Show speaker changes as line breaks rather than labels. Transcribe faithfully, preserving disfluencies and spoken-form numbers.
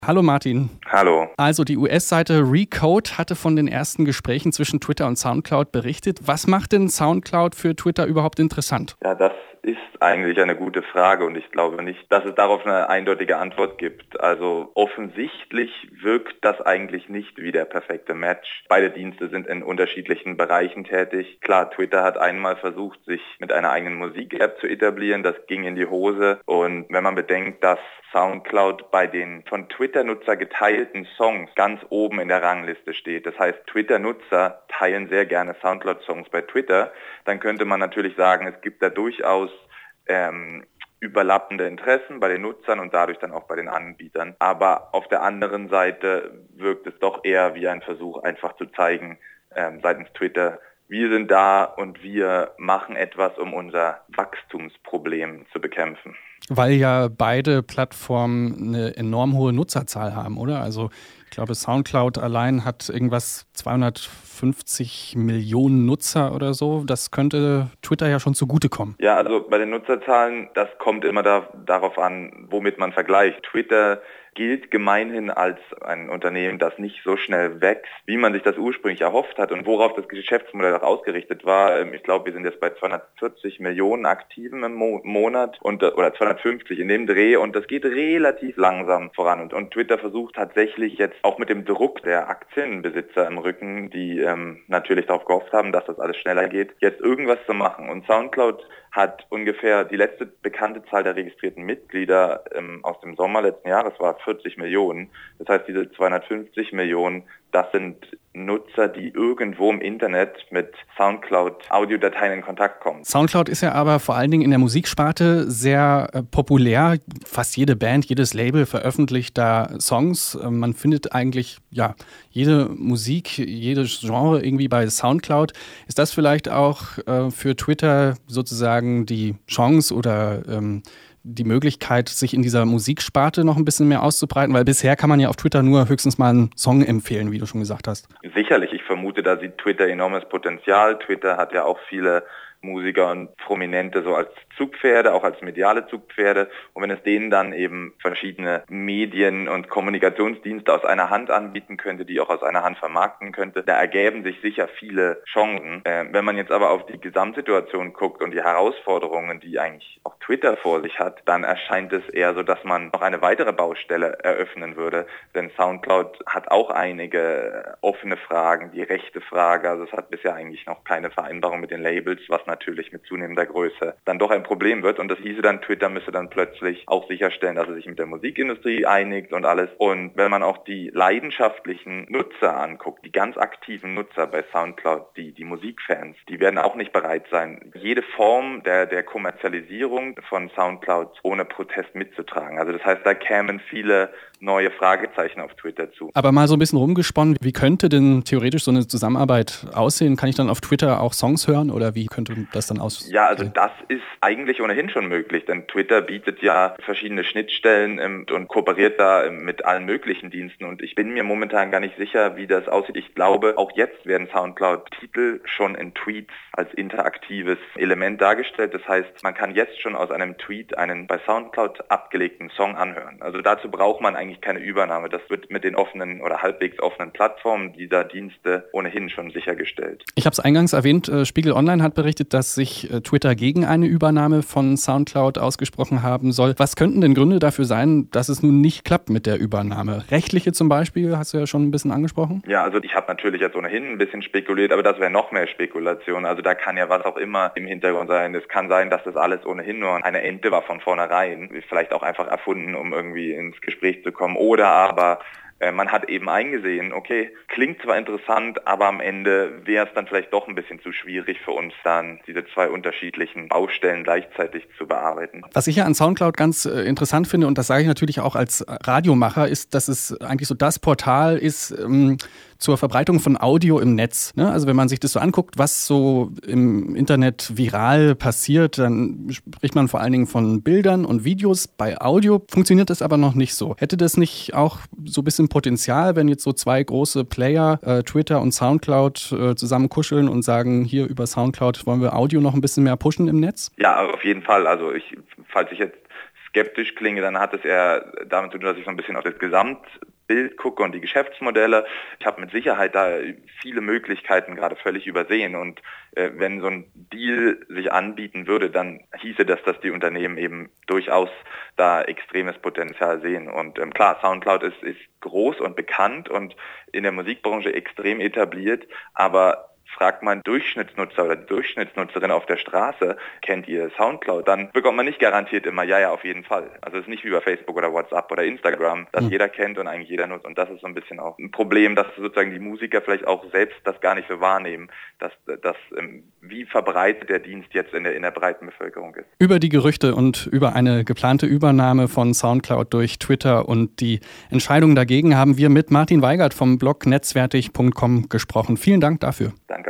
Hallo Martin.
Hallo.
Also die U S-Seite Recode hatte von den ersten Gesprächen zwischen Twitter und SoundCloud berichtet. Was macht denn SoundCloud für Twitter überhaupt interessant?
Ja, das ist eigentlich eine gute Frage und ich glaube nicht, dass es darauf eine eindeutige Antwort gibt. Also offensichtlich wirkt das eigentlich nicht wie der perfekte Match. Beide Dienste sind in unterschiedlichen Bereichen tätig. Klar, Twitter hat einmal versucht, sich mit einer eigenen Musik-App zu etablieren. Das ging in die Hose. Und wenn man bedenkt, dass SoundCloud bei den von Twitter-Nutzer geteilten Songs ganz oben in der Rangliste steht. Das heißt, Twitter-Nutzer teilen sehr gerne SoundCloud-Songs bei Twitter. Dann könnte man natürlich sagen, es gibt da durchaus ähm, überlappende Interessen bei den Nutzern und dadurch dann auch bei den Anbietern. Aber auf der anderen Seite wirkt es doch eher wie ein Versuch, einfach zu zeigen, ähm, seitens Twitter, wir sind da und wir machen etwas, um unser Wachstumsproblem zu bekämpfen.
Weil ja beide Plattformen eine enorm hohe Nutzerzahl haben, oder? Also ich glaube, SoundCloud allein hat irgendwas zweihundertfünfzig Millionen Nutzer oder so. Das könnte Twitter ja schon zugutekommen.
Ja, also bei den Nutzerzahlen, das kommt immer da, darauf an, womit man vergleicht. Twitter gilt gemeinhin als ein Unternehmen, das nicht so schnell wächst, wie man sich das ursprünglich erhofft hat und worauf das Geschäftsmodell auch ausgerichtet war. Ich glaube, wir sind jetzt bei zweihundertvierzig Millionen Aktiven im Mo- Monat und oder zweihundertfünfzig in dem Dreh und das geht relativ langsam voran. Und, und Twitter versucht tatsächlich jetzt auch mit dem Druck der Aktienbesitzer im Rücken, die ähm, natürlich darauf gehofft haben, dass das alles schneller geht, jetzt irgendwas zu machen. Und SoundCloud hat ungefähr die letzte bekannte Zahl der registrierten Mitglieder ähm, aus dem Sommer letzten Jahres war vierzig Millionen. Das heißt, diese zweihundertfünfzig Millionen, das sind Nutzer, die irgendwo im Internet mit SoundCloud-Audiodateien in Kontakt kommen.
SoundCloud ist ja aber vor allen Dingen in der Musiksparte sehr äh, populär. Fast jede Band, jedes Label veröffentlicht da Songs. Äh, man findet eigentlich ja jede Musik, jedes Genre irgendwie bei SoundCloud. Ist das vielleicht auch äh, für Twitter sozusagen die Chance oder ähm, die Möglichkeit, sich in dieser Musiksparte noch ein bisschen mehr auszubreiten? Weil bisher kann man ja auf Twitter nur höchstens mal einen Song empfehlen, wie du schon gesagt hast.
Sicherlich, ich vermute, da sieht Twitter enormes Potenzial. Twitter hat ja auch viele Musiker und Prominente so als Zugpferde, auch als mediale Zugpferde. Und wenn es denen dann eben verschiedene Medien- und Kommunikationsdienste aus einer Hand anbieten könnte, die auch aus einer Hand vermarkten könnte, da ergäben sich sicher viele Chancen. Äh, wenn man jetzt aber auf die Gesamtsituation guckt und die Herausforderungen, die eigentlich auch Twitter vor sich hat, dann erscheint es eher so, dass man noch eine weitere Baustelle eröffnen würde. Denn SoundCloud hat auch einige offene Fragen, die rechte Frage. Also es hat bisher eigentlich noch keine Vereinbarung mit den Labels, was natürlich mit zunehmender Größe dann doch ein Problem wird. Und das hieße dann, Twitter müsse dann plötzlich auch sicherstellen, dass er sich mit der Musikindustrie einigt und alles. Und wenn man auch die leidenschaftlichen Nutzer anguckt, die ganz aktiven Nutzer bei SoundCloud, die, die Musikfans, die werden auch nicht bereit sein, jede Form der, der Kommerzialisierung von SoundCloud ohne Protest mitzutragen. Also das heißt, da kämen viele neue Fragezeichen auf Twitter zu.
Aber mal so ein bisschen rumgesponnen, wie könnte denn theoretisch so eine Zusammenarbeit aussehen? Kann ich dann auf Twitter auch Songs hören oder wie könnte das dann aussehen?
Ja, also das ist eigentlich ohnehin schon möglich, denn Twitter bietet ja verschiedene Schnittstellen und kooperiert da mit allen möglichen Diensten und ich bin mir momentan gar nicht sicher, wie das aussieht. Ich glaube, auch jetzt werden SoundCloud-Titel schon in Tweets als interaktives Element dargestellt. Das heißt, man kann jetzt schon aus einem Tweet einen bei SoundCloud abgelegten Song anhören. Also dazu braucht man eigentlich keine Übernahme. Das wird mit den offenen oder halbwegs offenen Plattformen dieser Dienste ohnehin schon sichergestellt.
Ich habe es eingangs erwähnt, Spiegel Online hat berichtet, dass sich Twitter gegen eine Übernahme von SoundCloud ausgesprochen haben soll. Was könnten denn Gründe dafür sein, dass es nun nicht klappt mit der Übernahme? Rechtliche zum Beispiel, hast du ja schon ein bisschen angesprochen.
Ja, also ich habe natürlich jetzt ohnehin ein bisschen spekuliert, aber das wäre noch mehr Spekulation. Also da kann ja was auch immer im Hintergrund sein. Es kann sein, dass das alles ohnehin nur eine Ente war von vornherein. Vielleicht auch einfach erfunden, um irgendwie ins Gespräch zu kommen. Oder aber äh, man hat eben eingesehen, okay, klingt zwar interessant, aber am Ende wäre es dann vielleicht doch ein bisschen zu schwierig für uns dann, diese zwei unterschiedlichen Baustellen gleichzeitig zu bearbeiten.
Was ich ja an SoundCloud ganz äh, interessant finde, und das sage ich natürlich auch als Radiomacher, ist, dass es eigentlich so das Portal ist, ähm, zur Verbreitung von Audio im Netz. Ne? Also wenn man sich das so anguckt, was so im Internet viral passiert, dann spricht man vor allen Dingen von Bildern und Videos. Bei Audio funktioniert das aber noch nicht so. Hätte das nicht auch so ein bisschen Potenzial, wenn jetzt so zwei große Player, äh, Twitter und SoundCloud, äh, zusammen kuscheln und sagen, hier über SoundCloud wollen wir Audio noch ein bisschen mehr pushen im Netz?
Ja, auf jeden Fall. Also ich, falls ich jetzt skeptisch klinge, dann hat es eher damit zu tun, dass ich so ein bisschen auf das Gesamtbild gucke und die Geschäftsmodelle. Ich habe mit Sicherheit da viele Möglichkeiten gerade völlig übersehen und äh, wenn so ein Deal sich anbieten würde, dann hieße das, dass die Unternehmen eben durchaus da extremes Potenzial sehen. Und ähm, klar, Soundcloud ist, ist groß und bekannt und in der Musikbranche extrem etabliert, aber fragt man Durchschnittsnutzer oder die Durchschnittsnutzerin auf der Straße, kennt ihr Soundcloud, dann bekommt man nicht garantiert immer, ja, ja, auf jeden Fall. Also es ist nicht wie bei Facebook oder WhatsApp oder Instagram, das mhm. jeder kennt und eigentlich jeder nutzt. Und das ist so ein bisschen auch ein Problem, dass sozusagen die Musiker vielleicht auch selbst das gar nicht so wahrnehmen, dass, dass wie verbreitet der Dienst jetzt in der, in der breiten Bevölkerung ist.
Über die Gerüchte und über eine geplante Übernahme von Soundcloud durch Twitter und die Entscheidung dagegen haben wir mit Martin Weigert vom Blog netzwertig punkt com gesprochen. Vielen Dank dafür.
Danke.